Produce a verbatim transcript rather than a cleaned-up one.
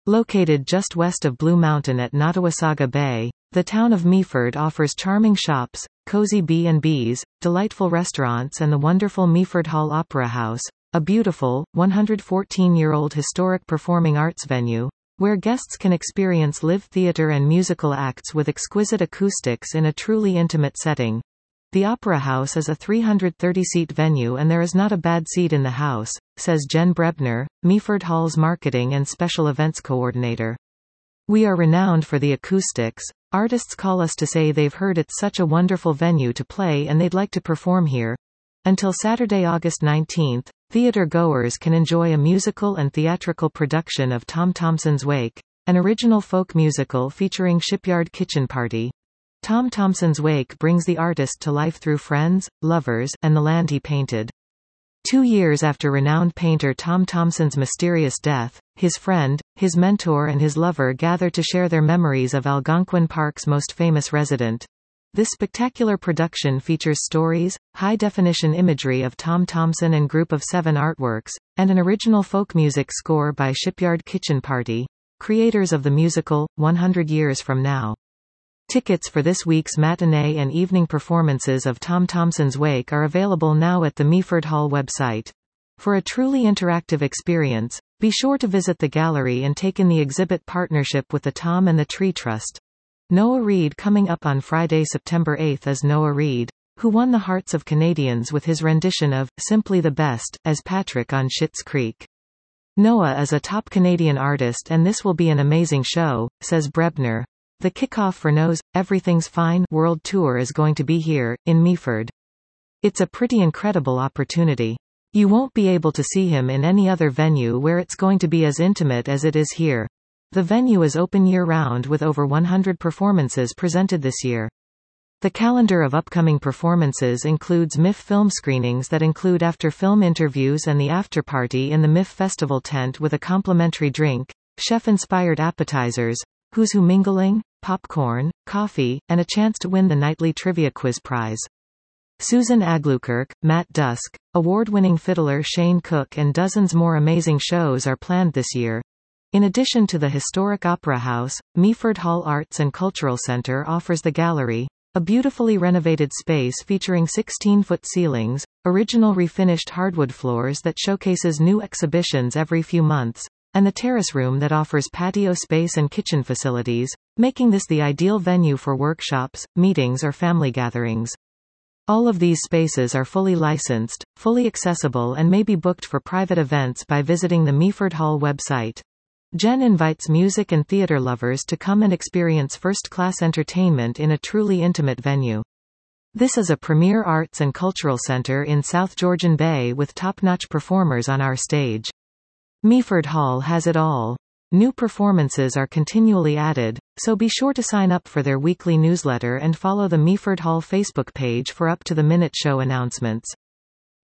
Located just west of Blue Mountain at Nottawasaga Bay, the town of Meaford offers charming shops, cozy B and B's, delightful restaurants and the wonderful Meaford Hall Opera House, a beautiful, one hundred fourteen-year-old historic performing arts venue, where guests can experience live theater and musical acts with exquisite acoustics in a truly intimate setting. The Opera House is a three hundred thirty seat venue and there is not a bad seat in the house, says Jen Brebner, Meaford Hall's marketing and special events coordinator. We are renowned for the acoustics. Artists call us to say they've heard it's such a wonderful venue to play and they'd like to perform here. Until Saturday, August nineteenth, theater goers can enjoy a musical and theatrical production of Tom Thomson's Wake, an original folk musical featuring Shipyard Kitchen Party. Tom Thomson's Wake brings the artist to life through friends, lovers, and the land he painted. Two years after renowned painter Tom Thomson's mysterious death, his friend, his mentor and his lover gather to share their memories of Algonquin Park's most famous resident. This spectacular production features stories, high-definition imagery of Tom Thomson and Group of Seven artworks, and an original folk music score by Shipyard Kitchen Party, creators of the musical, one hundred years from Now. Tickets for this week's matinee and evening performances of Tom Thomson's Wake are available now at the Meaford Hall website. For a truly interactive experience, be sure to visit the gallery and take in the exhibit partnership with the Tom and the Tree Trust. Noah Reid. Coming up on Friday, September eighth is Noah Reid, who won the hearts of Canadians with his rendition of Simply the Best as Patrick on Schitt's Creek. Noah is a top Canadian artist and this will be an amazing show, says Brebner. The kickoff for Noah's Everything's Fine World Tour is going to be here, in Meaford. It's a pretty incredible opportunity. You won't be able to see him in any other venue where it's going to be as intimate as it is here. The venue is open year-round with over one hundred performances presented this year. The calendar of upcoming performances includes M I F film screenings that include after-film interviews and the after-party in the M I F Festival tent with a complimentary drink, chef-inspired appetizers, Who's Who mingling, popcorn, coffee, and a chance to win the nightly trivia quiz prize. Susan Aglukirk, Matt Dusk, award-winning fiddler Shane Cook and dozens more amazing shows are planned this year. In addition to the historic Opera House, Meaford Hall Arts and Cultural Centre offers the gallery, a beautifully renovated space featuring sixteen-foot ceilings, original refinished hardwood floors that showcases new exhibitions every few months, and the terrace room that offers patio space and kitchen facilities, making this the ideal venue for workshops, meetings or family gatherings. All of these spaces are fully licensed, fully accessible and may be booked for private events by visiting the Meaford Hall website. Jen invites music and theater lovers to come and experience first-class entertainment in a truly intimate venue. This is a premier arts and cultural center in South Georgian Bay with top-notch performers on our stage. Meaford Hall has it all. New performances are continually added, so be sure to sign up for their weekly newsletter and follow the Meaford Hall Facebook page for up-to-the-minute show announcements.